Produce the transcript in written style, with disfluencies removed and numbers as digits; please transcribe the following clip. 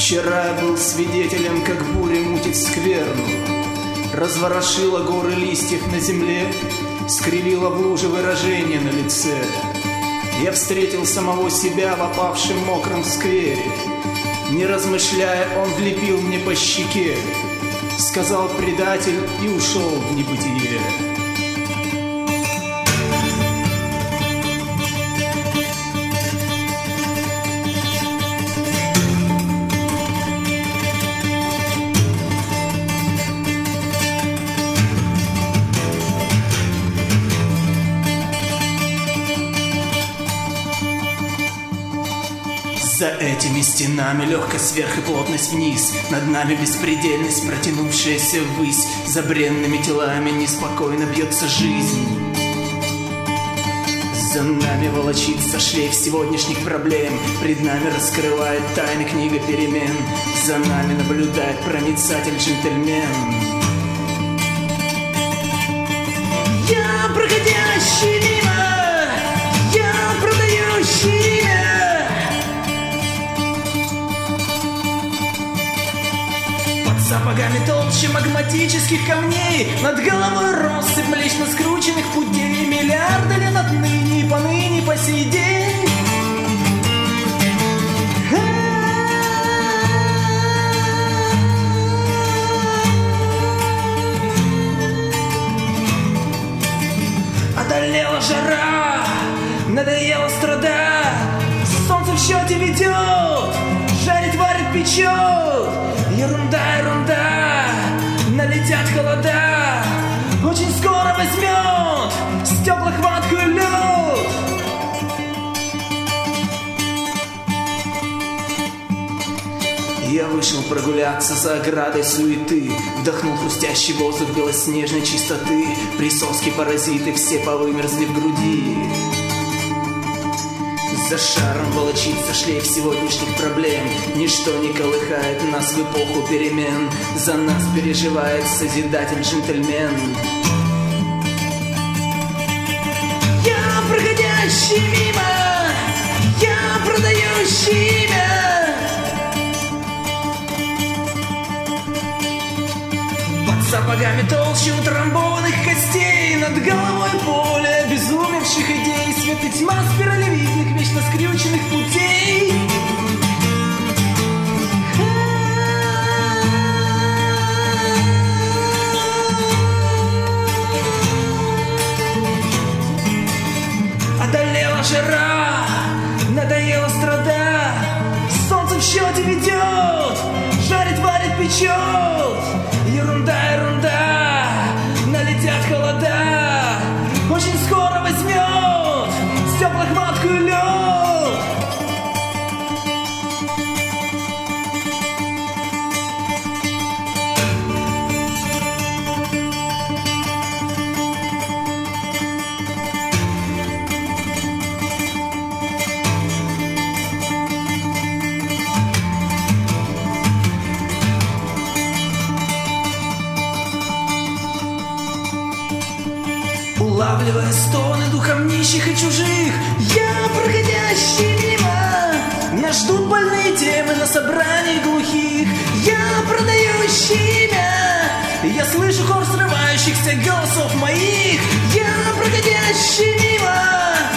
Вчера я был свидетелем, как буря мутит скверну, разворошила горы листьев на земле, скривила в луже выражение на лице. Я встретил самого себя в опавшем мокром сквере. Не размышляя, он влепил мне по щеке, сказал предатель и ушел в небытие. За этими стенами легкость вверх и плотность вниз, над нами беспредельность, протянувшаяся ввысь. За бренными телами неспокойно бьется жизнь. За нами волочится шлейф сегодняшних проблем, пред нами раскрывает тайны книга перемен. За нами наблюдает проницатель-джентльмен. Я проходящий мимо, я продающий имя. Сапогами толще магматических камней, над головой россыпь млечно скрученных путей. Миллиарды лет отныне и поныне по сей день. Одолела жара, надоело страдать. Солнце в счете ведет, жарит, варит, печет. Ерунда, ерунда, налетят холода, очень скоро возьмет стекла хватку и лед. Я вышел прогуляться за оградой суеты, вдохнул хрустящий воздух белоснежной чистоты. Присоски, паразиты, все повымерзли в груди. За шаром волочится шлейф сегодняшних проблем. Ничто не колыхает нас в эпоху перемен. За нас переживает созидатель-джентльмен. Я проходящий мимо, я продающий имя. Под сапогами толще утрамбованных костей, над головой поле обезумевших идей. Свет и тьма спиралевидных, вечно скрюченных путей. Одолела жара, надоело страдать. Солнце в счете ведет, жарит, варит, печет. Ерунда, ерунда, налетят холода, очень скоро возьмет стекла хватку и лед. Улавливая стоны духом нищих и чужих, я проходящий мимо. Нас ждут больные темы на собрании глухих. Я продающий имя. Я слышу хор срывающихся голосов моих. Я проходящий мимо.